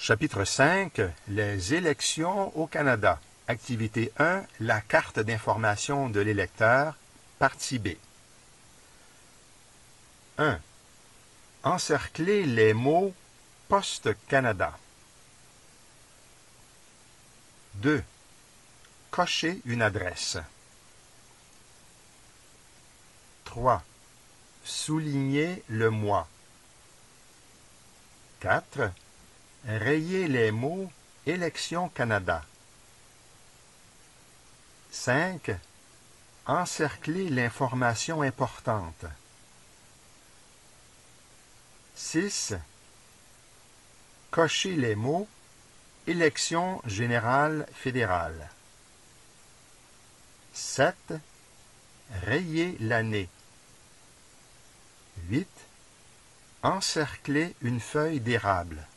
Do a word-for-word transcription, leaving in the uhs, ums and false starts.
Chapitre cinq. Les élections au Canada. Activité un. La carte d'information de l'électeur. Partie B. un. Encercler les mots Poste Canada. deux. Cocher une adresse. trois. Souligner le mois. quatre. Rayer les mots Élections Canada. cinq. Encercler l'information importante. six. Cocher les mots Élections générales fédérales. sept. Rayer l'année. huit. Encercler une feuille d'érable.